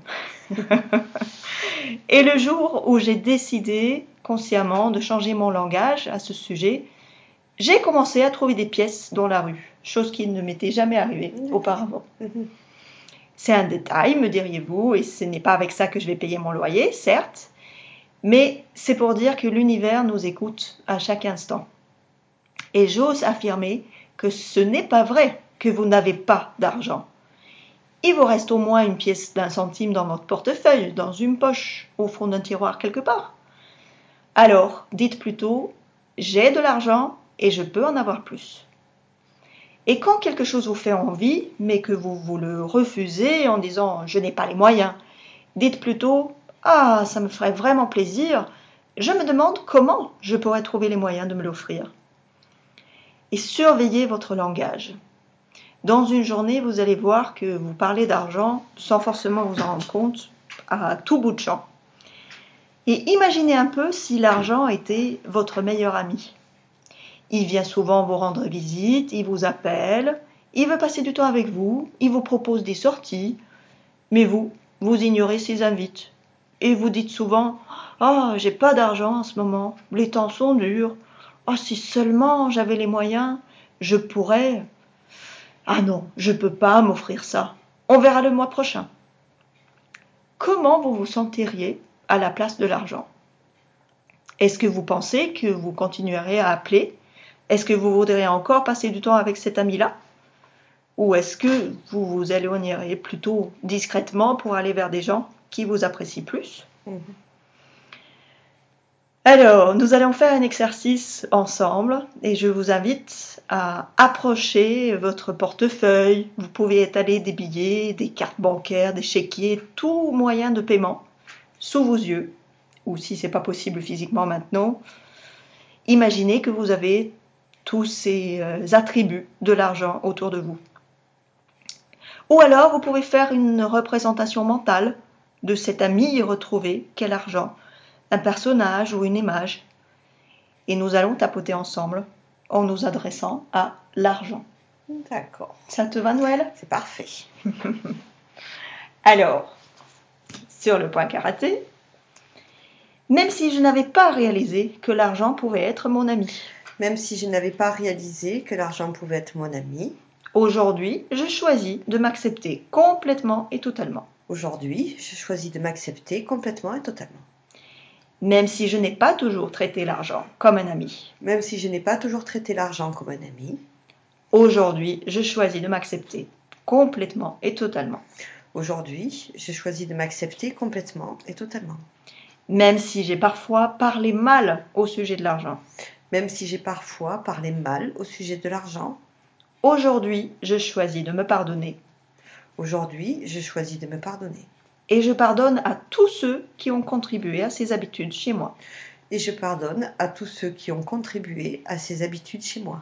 Et le jour où j'ai décidé consciemment de changer mon langage à ce sujet, j'ai commencé à trouver des pièces dans la rue, chose qui ne m'était jamais arrivée auparavant. C'est un détail, me diriez-vous, et ce n'est pas avec ça que je vais payer mon loyer, certes, mais c'est pour dire que l'univers nous écoute à chaque instant. Et j'ose affirmer que ce n'est pas vrai que vous n'avez pas d'argent. Il vous reste au moins une pièce d'1 centime dans votre portefeuille, dans une poche, au fond d'un tiroir quelque part. Alors, dites plutôt « j'ai de l'argent et je peux en avoir plus ». Et quand quelque chose vous fait envie, mais que vous le refusez en disant « je n'ai pas les moyens », dites plutôt « ah, ça me ferait vraiment plaisir, je me demande comment je pourrais trouver les moyens de me l'offrir ». Et surveillez votre langage. Dans une journée, vous allez voir que vous parlez d'argent sans forcément vous en rendre compte à tout bout de champ. Et imaginez un peu si l'argent était votre meilleur ami. Il vient souvent vous rendre visite, il vous appelle, il veut passer du temps avec vous, il vous propose des sorties, mais vous ignorez ses invites. Et vous dites souvent « Ah, j'ai pas d'argent en ce moment, les temps sont durs. Ah, si seulement j'avais les moyens, je pourrais... » Ah non, je peux pas m'offrir ça. On verra le mois prochain. Comment vous vous sentiriez à la place de l'argent? Est-ce que vous pensez que vous continuerez à appeler? Est-ce que vous voudrez encore passer du temps avec cet ami-là? Ou est-ce que vous vous éloignerez plutôt discrètement pour aller vers des gens qui vous apprécient plus? Alors, nous allons faire un exercice ensemble et je vous invite à approcher votre portefeuille. Vous pouvez étaler des billets, des cartes bancaires, des chéquiers, tout moyen de paiement sous vos yeux. Ou si ce n'est pas possible physiquement maintenant, imaginez que vous avez tous ces attributs de l'argent autour de vous. Ou alors, vous pouvez faire une représentation mentale de cet ami retrouvé qu'est l'argent, un personnage ou une image. Et nous allons tapoter ensemble en nous adressant à l'argent. D'accord. Ça te va, Noël? C'est parfait. Alors, sur le point karaté, même si je n'avais pas réalisé que l'argent pouvait être mon ami. Même si je n'avais pas réalisé que l'argent pouvait être mon ami. Aujourd'hui, je choisis de m'accepter complètement et totalement. Aujourd'hui, je choisis de m'accepter complètement et totalement. Même si je n'ai pas toujours traité l'argent comme un ami. Même si je n'ai pas toujours traité l'argent comme un ami. Aujourd'hui, je choisis de m'accepter complètement et totalement. Aujourd'hui, je choisis de m'accepter complètement et totalement. Même si j'ai parfois parlé mal au sujet de l'argent. Même si j'ai parfois parlé mal au sujet de l'argent. Aujourd'hui, je choisis de me pardonner. Aujourd'hui, je choisis de me pardonner. Et je pardonne à tous ceux qui ont contribué à ces habitudes chez moi. Et je pardonne à tous ceux qui ont contribué à ces habitudes chez moi.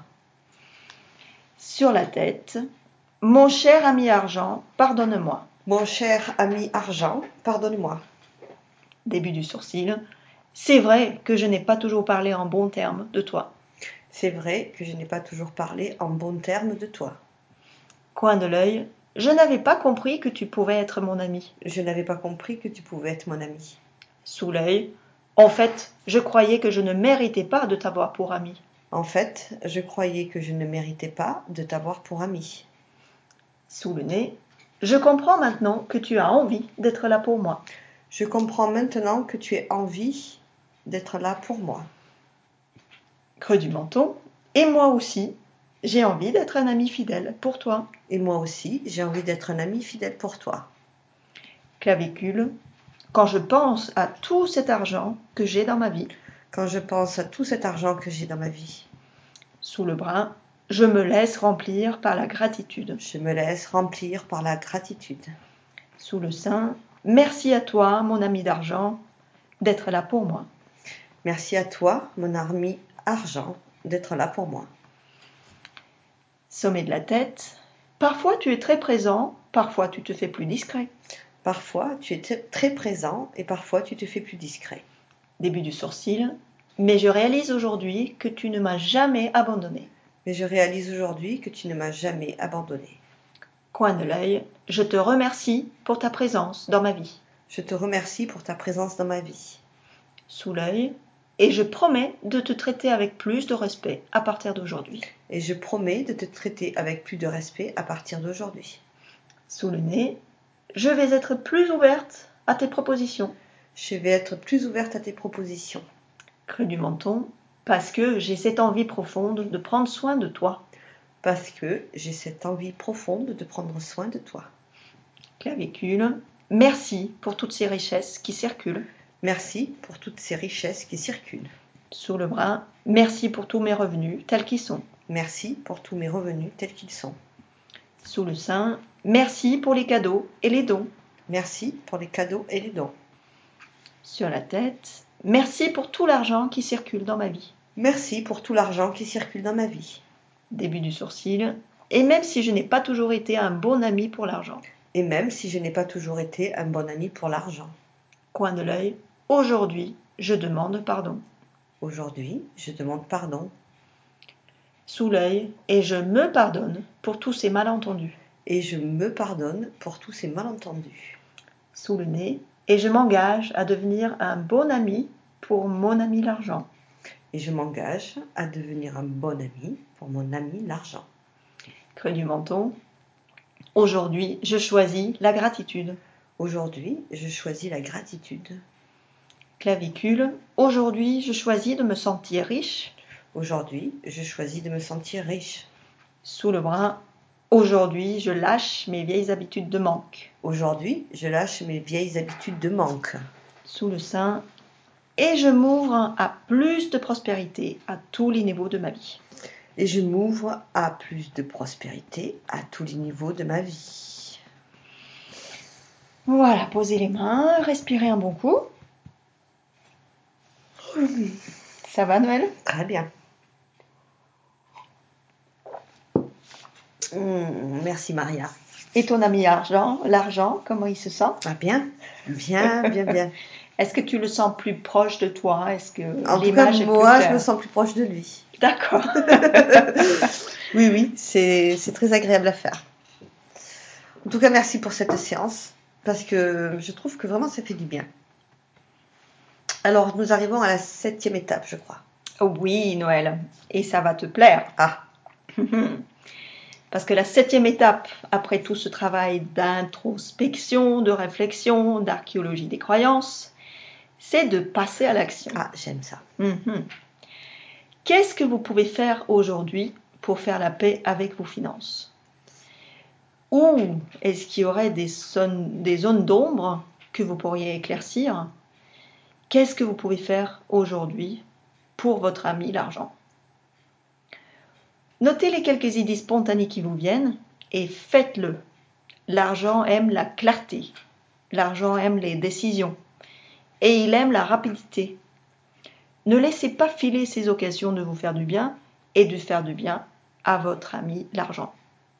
Sur la tête, mon cher ami argent, pardonne-moi. Mon cher ami argent, pardonne-moi. Début du sourcil. C'est vrai que je n'ai pas toujours parlé en bons termes de toi. C'est vrai que je n'ai pas toujours parlé en bons termes de toi. Coin de l'œil. Je n'avais pas compris que tu pouvais être mon ami. Je n'avais pas compris que tu pouvais être mon ami. Sous l'œil. En fait, je croyais que je ne méritais pas de t'avoir pour ami. En fait, je croyais que je ne méritais pas de t'avoir pour ami. Sous le nez. Je comprends maintenant que tu as envie d'être là pour moi. Je comprends maintenant que tu as envie d'être là pour moi. Creux du menton. Et moi aussi, j'ai envie d'être un ami fidèle pour toi. Et moi aussi, j'ai envie d'être un ami fidèle pour toi. Clavicule. Quand je pense à tout cet argent que j'ai dans ma vie. Quand je pense à tout cet argent que j'ai dans ma vie. Sous le bras. Je me laisse remplir par la gratitude. Je me laisse remplir par la gratitude. Sous le sein. Merci à toi, mon ami d'argent, d'être là pour moi. Merci à toi, mon ami argent, d'être là pour moi. Sommet de la tête. Parfois tu es très présent, parfois tu te fais plus discret. Parfois tu es très présent et parfois tu te fais plus discret. Début du sourcil. Mais je réalise aujourd'hui que tu ne m'as jamais abandonné. Mais je réalise aujourd'hui que tu ne m'as jamais abandonné. Coin de l'œil. Je te remercie pour ta présence dans ma vie. Je te remercie pour ta présence dans ma vie. Sous l'œil. Et je promets de te traiter avec plus de respect à partir d'aujourd'hui. Et je promets de te traiter avec plus de respect à partir d'aujourd'hui. Sous le nez. Je vais être plus ouverte à tes propositions. Je vais être plus ouverte à tes propositions. Creux du menton. Parce que j'ai cette envie profonde de prendre soin de toi. Parce que j'ai cette envie profonde de prendre soin de toi. Clavicule. Merci pour toutes ces richesses qui circulent. Merci pour toutes ces richesses qui circulent. Sous le bras. Merci pour tous mes revenus tels qu'ils sont. Merci pour tous mes revenus tels qu'ils sont. Sous le sein. Merci pour les cadeaux et les dons. Merci pour les cadeaux et les dons. Sur la tête. Merci pour tout l'argent qui circule dans ma vie. Merci pour tout l'argent qui circule dans ma vie. Début du sourcil. Et même si je n'ai pas toujours été un bon ami pour l'argent. Et même si je n'ai pas toujours été un bon ami pour l'argent. Coin de l'œil. Aujourd'hui, je demande pardon. Aujourd'hui, je demande pardon. Sous l'œil. Et je me pardonne pour tous ces malentendus. Et je me pardonne pour tous ces malentendus. Sous le nez. Et je m'engage à devenir un bon ami pour mon ami l'argent. Et je m'engage à devenir un bon ami pour mon ami l'argent. Creux du menton. Aujourd'hui, je choisis la gratitude. Aujourd'hui, je choisis la gratitude. Clavicule. Aujourd'hui, je choisis de me sentir riche. Aujourd'hui, je choisis de me sentir riche. Sous le bras. Aujourd'hui, je lâche mes vieilles habitudes de manque. Aujourd'hui, je lâche mes vieilles habitudes de manque. Sous le sein. Et je m'ouvre à plus de prospérité à tous les niveaux de ma vie. Et je m'ouvre à plus de prospérité à tous les niveaux de ma vie. Voilà, posez les mains, respirez un bon coup. Ça va, Noël? Très bien. Merci Maria. Et ton ami l'argent, comment il se sent? Ah bien, bien, bien, bien. Est-ce que tu le sens plus proche de toi? Est-ce que En tout cas, l'image est plus moi, je claire? me sens plus proche de lui. D'accord. Oui, oui, c'est très agréable à faire. En tout cas, merci pour cette séance, parce que je trouve que vraiment ça fait du bien. Alors, nous arrivons à la 7e étape, je crois. Oui, Noël. Et ça va te plaire. Ah, Parce que la 7e étape, après tout ce travail d'introspection, de réflexion, d'archéologie des croyances, c'est de passer à l'action. ah, j'aime ça. Qu'est-ce que vous pouvez faire aujourd'hui pour faire la paix avec vos finances? Ou est-ce qu'il y aurait des zones d'ombre que vous pourriez éclaircir? Qu'est-ce que vous pouvez faire aujourd'hui pour votre ami l'argent? Notez les quelques idées spontanées qui vous viennent et faites-le. L'argent aime la clarté. L'argent aime les décisions. Et il aime la rapidité. Ne laissez pas filer ces occasions de vous faire du bien et de faire du bien à votre ami l'argent.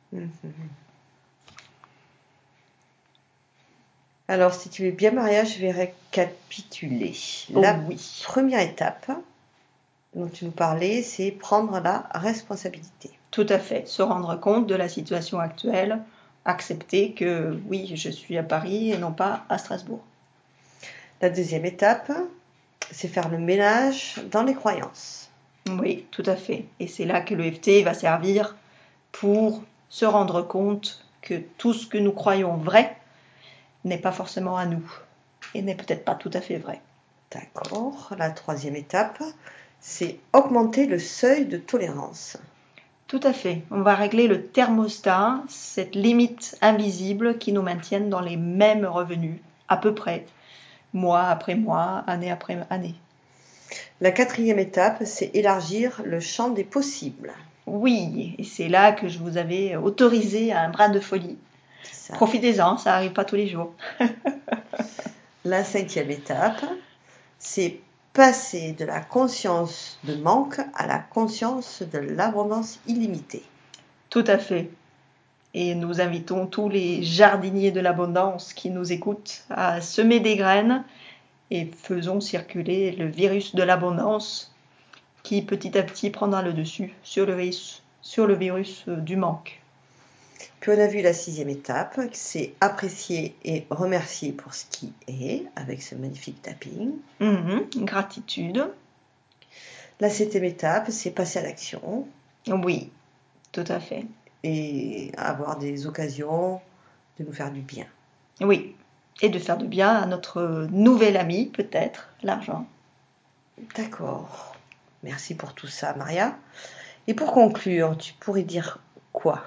Alors, si tu veux bien, Maria, je vais récapituler. Oui. Première étape dont tu nous parlais, c'est prendre la responsabilité. Tout à fait. Se rendre compte de la situation actuelle. Accepter que oui, je suis à Paris et non pas à Strasbourg. La deuxième étape, c'est faire le ménage dans les croyances. Oui, tout à fait. Et c'est là que l'EFT va servir pour se rendre compte que tout ce que nous croyons vrai n'est pas forcément à nous et n'est peut-être pas tout à fait vrai. D'accord. La troisième étape, c'est augmenter le seuil de tolérance. Tout à fait. On va régler le thermostat, cette limite invisible qui nous maintienne dans les mêmes revenus, à peu près, mois après mois, année après année. La quatrième étape, c'est élargir le champ des possibles. Oui, et c'est là que je vous avais autorisé à un brin de folie. Profitez-en, ça n'arrive pas tous les jours. La cinquième étape, c'est passer de la conscience de manque à la conscience de l'abondance illimitée. Tout à fait. Et nous invitons tous les jardiniers de l'abondance qui nous écoutent à semer des graines et faisons circuler le virus de l'abondance qui petit à petit prendra le dessus sur le virus du manque. Puis on a vu la 6e étape, c'est apprécier et remercier pour ce qui est, avec ce magnifique tapping. Gratitude. La 7e étape, c'est passer à l'action. Oui, tout à fait. Et avoir des occasions de nous faire du bien. Oui, et de faire du bien à notre nouvel ami, peut-être, l'argent. D'accord. Merci pour tout ça, Maria. Et pour conclure, tu pourrais dire quoi?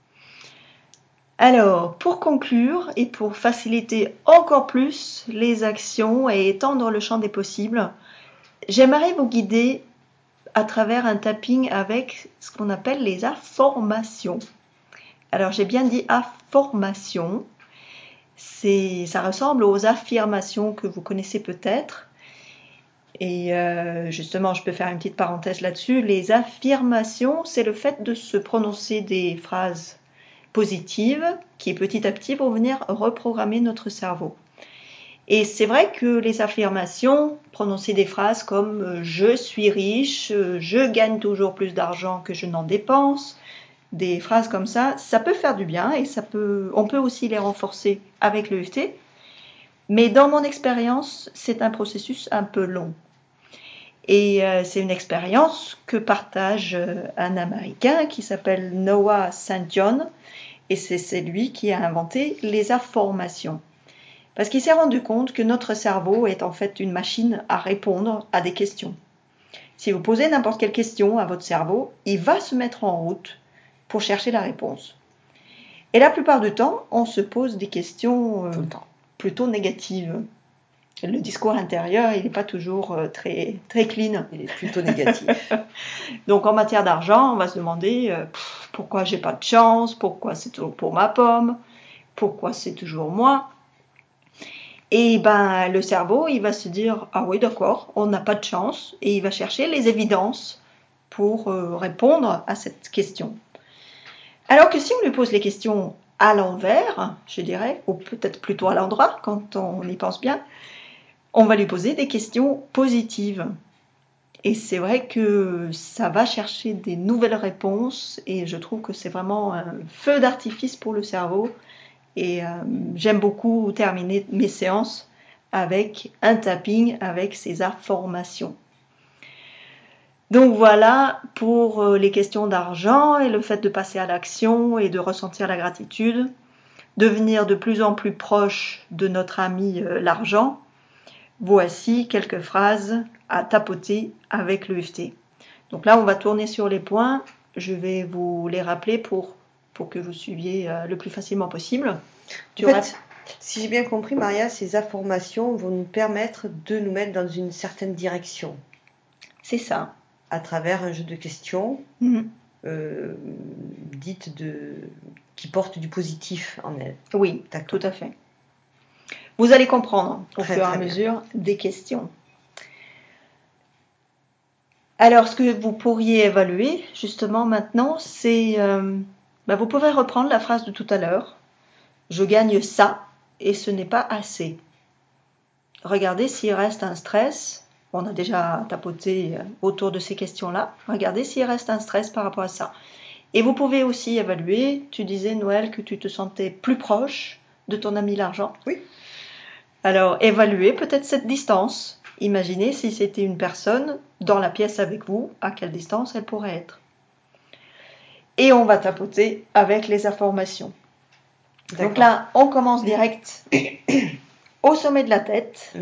Alors, pour conclure et pour faciliter encore plus les actions et étendre le champ des possibles, j'aimerais vous guider à travers un tapping avec ce qu'on appelle les affirmations. Alors, j'ai bien dit affirmations. Ça ressemble aux affirmations que vous connaissez peut-être. Et justement, je peux faire une petite parenthèse là-dessus. Les affirmations, c'est le fait de se prononcer des phrases positives qui petit à petit vont venir reprogrammer notre cerveau. Et c'est vrai que les affirmations, prononcer des phrases comme je suis riche, je gagne toujours plus d'argent que je n'en dépense, des phrases comme ça peut faire du bien et on peut aussi les renforcer avec l'EFT. Mais dans mon expérience, c'est un processus un peu long. Et c'est une expérience que partage un Américain qui s'appelle Noah St. John. Et c'est lui qui a inventé les affirmations. Parce qu'il s'est rendu compte que notre cerveau est en fait une machine à répondre à des questions. Si vous posez n'importe quelle question à votre cerveau, il va se mettre en route pour chercher la réponse. Et la plupart du temps, on se pose des questions plutôt négatives. Le discours intérieur, il n'est pas toujours très, très clean. Il est plutôt négatif. Donc en matière d'argent, on va se demander pourquoi j'ai pas de chance, pourquoi c'est toujours pour ma pomme, pourquoi c'est toujours moi. Et ben le cerveau, il va se dire ah oui d'accord, on n'a pas de chance, et il va chercher les évidences pour répondre à cette question. Alors que si on lui pose les questions à l'envers, je dirais, ou peut-être plutôt à l'endroit quand on y pense bien, on va lui poser des questions positives. Et c'est vrai que ça va chercher des nouvelles réponses et je trouve que c'est vraiment un feu d'artifice pour le cerveau. Et j'aime beaucoup terminer mes séances avec un tapping avec ces affirmations. Donc voilà pour les questions d'argent et le fait de passer à l'action et de ressentir la gratitude, devenir de plus en plus proche de notre ami l'argent. Voici quelques phrases à tapoter avec l'EFT. Donc là, on va tourner sur les points. Je vais vous les rappeler pour que vous suiviez le plus facilement possible. En fait, si j'ai bien compris, Maria, ces informations vont nous permettre de nous mettre dans une certaine direction. C'est ça. À travers un jeu de questions dites qui portent du positif en elles. Oui, tout à fait. Vous allez comprendre au fur et à bien. mesure des questions. Alors, ce que vous pourriez évaluer justement maintenant, c'est vous pouvez reprendre la phrase de tout à l'heure. Je gagne ça et ce n'est pas assez. Regardez s'il reste un stress. On a déjà tapoté autour de ces questions-là. Regardez s'il reste un stress par rapport à ça. Et vous pouvez aussi évaluer. Tu disais, Noël, que tu te sentais plus proche de ton ami l'argent. Oui. Alors, évaluez peut-être cette distance. Imaginez si c'était une personne dans la pièce avec vous, à quelle distance elle pourrait être. Et on va tapoter avec les informations. D'accord. Donc là, on commence direct au sommet de la tête.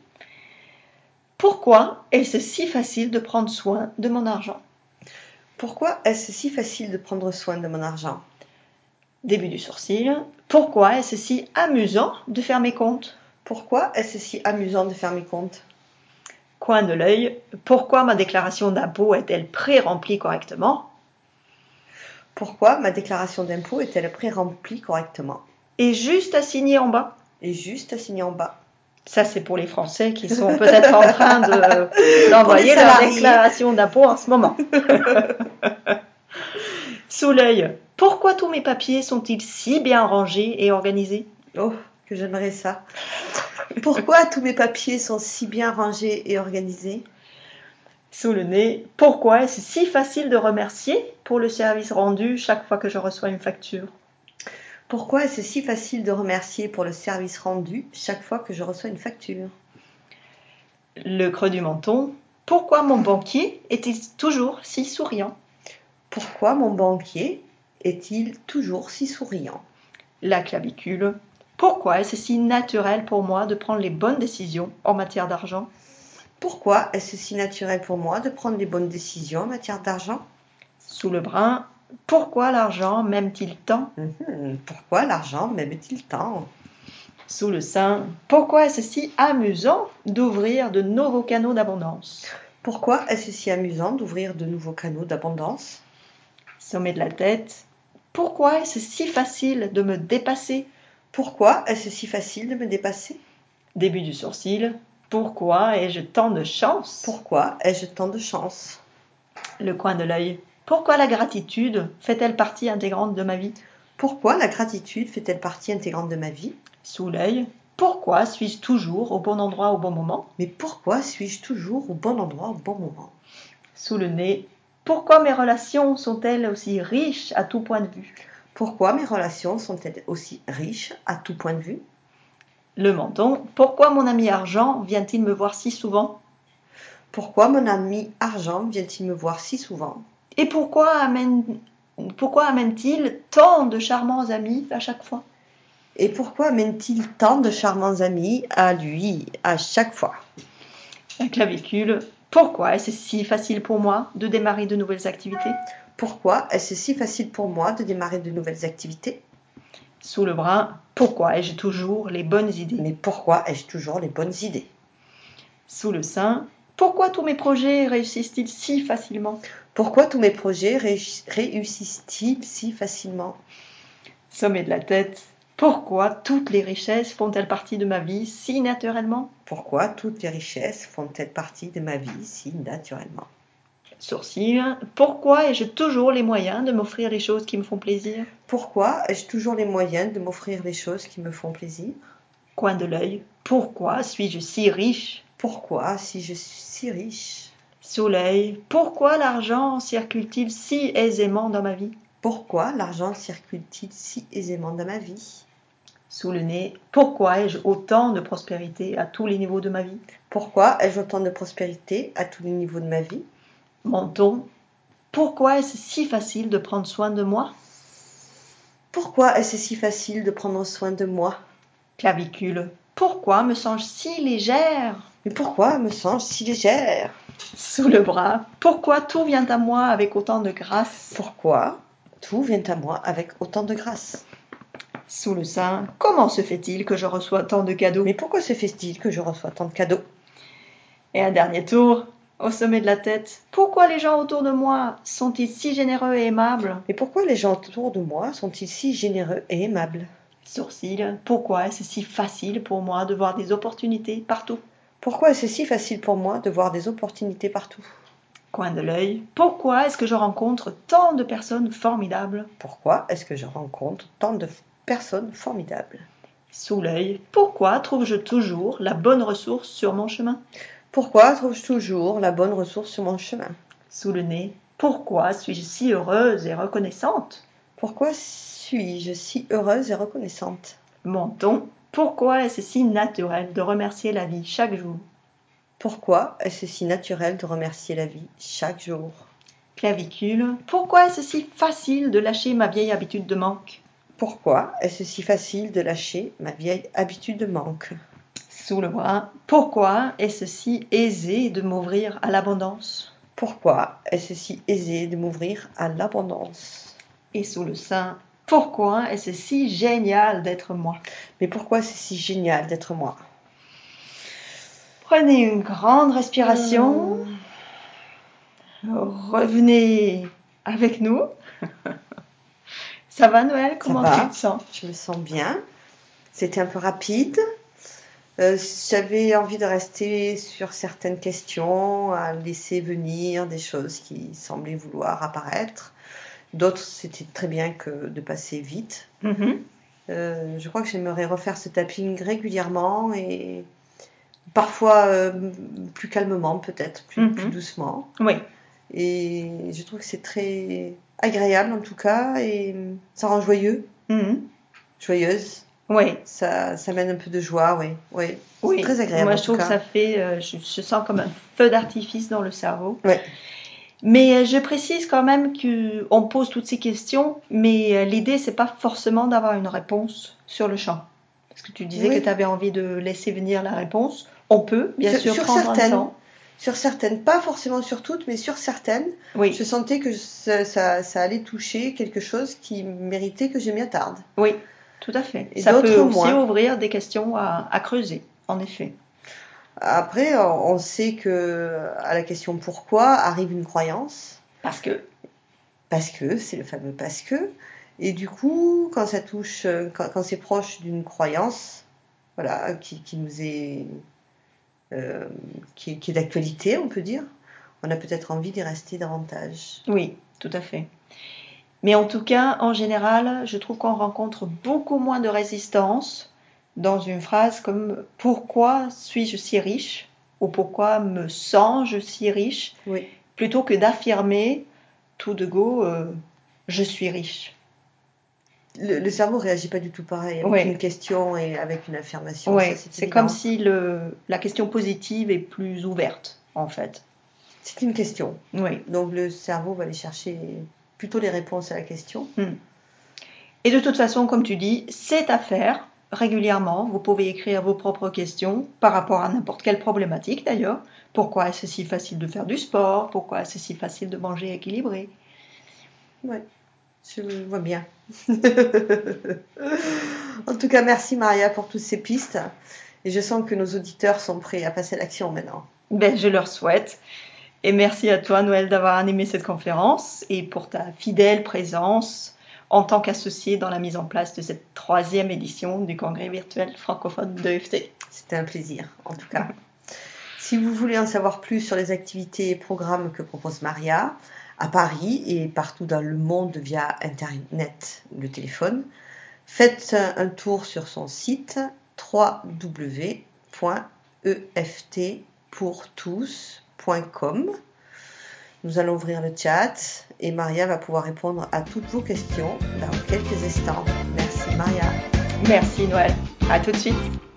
Pourquoi est-ce si facile de prendre soin de mon argent? Pourquoi est-ce si facile de prendre soin de mon argent? Début du sourcil. Pourquoi est-ce si amusant de faire mes comptes? Pourquoi est-ce si amusant de faire mes comptes? Coin de l'œil. Pourquoi ma déclaration d'impôt est-elle pré-remplie correctement? Pourquoi ma déclaration d'impôt est-elle pré-remplie correctement? Et juste à signer en bas. Et juste à signer en bas. Ça, c'est pour les Français qui sont peut-être en train d'envoyer leur déclaration d'impôt en ce moment. Sous l'œil. Pourquoi tous mes papiers sont-ils si bien rangés et organisés? Oh, que j'aimerais ça. Pourquoi tous mes papiers sont si bien rangés et organisés? Sous le nez. Pourquoi est-ce si facile de remercier pour le service rendu chaque fois que je reçois une facture? Pourquoi est-ce si facile de remercier pour le service rendu chaque fois que je reçois une facture? Le creux du menton. Pourquoi mon banquier est-il toujours si souriant? Pourquoi mon banquier est-il toujours si souriant? La clavicule. Pourquoi est-ce si naturel pour moi de prendre les bonnes décisions en matière d'argent? Pourquoi est-ce si naturel pour moi de prendre les bonnes décisions en matière d'argent? Sous le bras. Pourquoi l'argent m'aime-t-il tant? Pourquoi l'argent m'aime-t-il tant? Sous le sein. Pourquoi est-ce si amusant d'ouvrir de nouveaux canaux d'abondance? Pourquoi est-ce si amusant d'ouvrir de nouveaux canaux d'abondance? Sommet de la tête. Pourquoi est-ce si facile de me dépasser? Pourquoi est-ce si facile de me dépasser? Début du sourcil. Pourquoi ai-je tant de chance? Pourquoi ai-je tant de chance? Le coin de l'œil. Pourquoi la gratitude fait-elle partie intégrante de ma vie? Pourquoi la gratitude fait-elle partie intégrante de ma vie? Sous l'œil. Pourquoi suis-je toujours au bon endroit au bon moment? Mais pourquoi suis-je toujours au bon endroit au bon moment? Sous le nez. Pourquoi mes relations sont-elles aussi riches à tout point de vue? Pourquoi mes relations sont-elles aussi riches à tout point de vue? Le menton. Pourquoi mon ami argent vient-il me voir si souvent? Pourquoi mon ami argent vient-il me voir si souvent? Et pourquoi amène-t-il tant de charmants amis à chaque fois? Et pourquoi amène-t-il tant de charmants amis à lui à chaque fois? La clavicule. Pourquoi est-ce si facile pour moi de démarrer de nouvelles activités? Pourquoi est-ce si facile pour moi de démarrer de nouvelles activités? Sous le bras. Pourquoi ai-je toujours les bonnes idées? Mais pourquoi ai-je toujours les bonnes idées? Sous le sein. Pourquoi tous mes projets réussissent-ils si facilement? Pourquoi tous mes projets réussissent-ils si facilement? Sommet de la tête. Pourquoi toutes les richesses font-elles partie de ma vie si naturellement? Pourquoi toutes les richesses font-elles partie de ma vie si naturellement? Sourcil. Pourquoi ai-je toujours les moyens de m'offrir les choses qui me font plaisir? Pourquoi ai-je toujours les moyens de m'offrir les choses qui me font plaisir? Coin de l'œil. Pourquoi suis-je si riche? Pourquoi, si je suis si riche? Soleil. Pourquoi l'argent circule-t-il si aisément dans ma vie? Pourquoi l'argent circule-t-il si aisément dans ma vie? Sous le nez. Pourquoi ai-je autant de prospérité à tous les niveaux de ma vie? Pourquoi ai-je autant de prospérité à tous les niveaux de ma vie? Menton. Pourquoi est-ce si facile de prendre soin de moi? Pourquoi est-ce si facile de prendre soin de moi? Clavicule. Pourquoi me sens-je si légère? Mais pourquoi me sens-je si légère? Sous le bras. Pourquoi tout vient à moi avec autant de grâce? Pourquoi tout vient à moi avec autant de grâce? Sous le sein. Comment se fait-il que je reçois tant de cadeaux? Mais pourquoi se fait-il que je reçois tant de cadeaux? Et un dernier tour. Au sommet de la tête. Pourquoi les gens autour de moi sont-ils si généreux et aimables? Mais pourquoi les gens autour de moi sont-ils si généreux et aimables? Sourcil. Pourquoi est-ce si facile pour moi de voir des opportunités partout? Pourquoi est-ce si facile pour moi de voir des opportunités partout? Coin de l'œil. Pourquoi est-ce que je rencontre tant de personnes formidables? Pourquoi est-ce que je rencontre tant de personnes formidables? Sous l'œil. Pourquoi trouve-je toujours la bonne ressource sur mon chemin? Pourquoi trouve-je toujours la bonne ressource sur mon chemin? Sous le nez. Pourquoi suis-je si heureuse et reconnaissante? Pourquoi suis-je si heureuse et reconnaissante? Menton. Pourquoi est-ce si naturel de remercier la vie chaque jour? Pourquoi est-ce si naturel de remercier la vie chaque jour? Clavicule. Pourquoi est-ce si facile de lâcher ma vieille habitude de manque? Pourquoi est-ce si facile de lâcher ma vieille habitude de manque? Sous le bras. Pourquoi est-ce si aisé de m'ouvrir à l'abondance? Pourquoi est-ce si aisé de m'ouvrir à l'abondance? Et sous le sein. Pourquoi est-ce si génial d'être moi? Mais pourquoi c'est si génial d'être moi? Prenez une grande respiration. Revenez avec nous. Ça va, Noël? Comment Ça va, tu te sens? je me sens bien. C'était un peu rapide. J'avais envie de rester sur certaines questions, à laisser venir des choses qui semblaient vouloir apparaître. D'autres, c'était très bien que de passer vite. Je crois que j'aimerais refaire ce tapping régulièrement et parfois plus calmement peut-être, plus doucement. Oui. Et je trouve que c'est très agréable en tout cas et ça rend joyeux. joyeuse. Oui. Ça mène un peu de joie, oui. Oui. C'est très agréable. Moi, en je tout trouve cas. que ça fait, je sens comme un feu d'artifice dans le cerveau. Oui. Mais je précise quand même qu'on pose toutes ces questions, mais l'idée, c'est pas forcément d'avoir une réponse sur le champ. Parce que tu disais que tu avais envie de laisser venir la réponse. On peut, bien sûr, prendre un temps. Sur certaines, pas forcément sur toutes, mais sur certaines, je sentais que ça allait toucher quelque chose qui méritait que je m'y attarde. Oui, tout à fait. Et ça peut aussi moins. ouvrir des questions à creuser, en effet. Après, on sait que à la question pourquoi arrive une croyance. Parce que. Parce que, c'est le fameux parce que. Et du coup, quand ça touche, quand c'est proche d'une croyance, voilà, qui nous est, qui est d'actualité, on peut dire, on a peut-être envie d'y rester davantage. Oui, tout à fait. Mais en tout cas, en général, je trouve qu'on rencontre beaucoup moins de résistance dans une phrase comme « Pourquoi suis-je si riche ?» ou « Pourquoi me sens-je si riche ?» plutôt que d'affirmer tout de go « Je suis riche ». Le cerveau réagit pas du tout pareil avec une question et avec une affirmation. Oui, c'est comme si la question positive est plus ouverte, en fait. C'est une question. Oui. Donc le cerveau va aller chercher plutôt les réponses à la question. Et de toute façon, comme tu dis, c'est à faire régulièrement. Vous pouvez écrire vos propres questions par rapport à n'importe quelle problématique d'ailleurs. Pourquoi est-ce si facile de faire du sport? Pourquoi est-ce si facile de manger équilibré? Oui, je vois bien. En tout cas, merci Maria pour toutes ces pistes. Et je sens que nos auditeurs sont prêts à passer à l'action maintenant. Je leur souhaite. Et merci à toi, Noël, d'avoir animé cette conférence et pour ta fidèle présence en tant qu'associé dans la mise en place de cette 3e édition du Congrès virtuel francophone de EFT. C'était un plaisir, en tout cas. Si vous voulez en savoir plus sur les activités et programmes que propose Maria à Paris et partout dans le monde via Internet ou le téléphone, faites un tour sur son site www.eftpourtous.com. Nous allons ouvrir le chat et Maria va pouvoir répondre à toutes vos questions dans quelques instants. Merci Maria. Merci Noël. À tout de suite.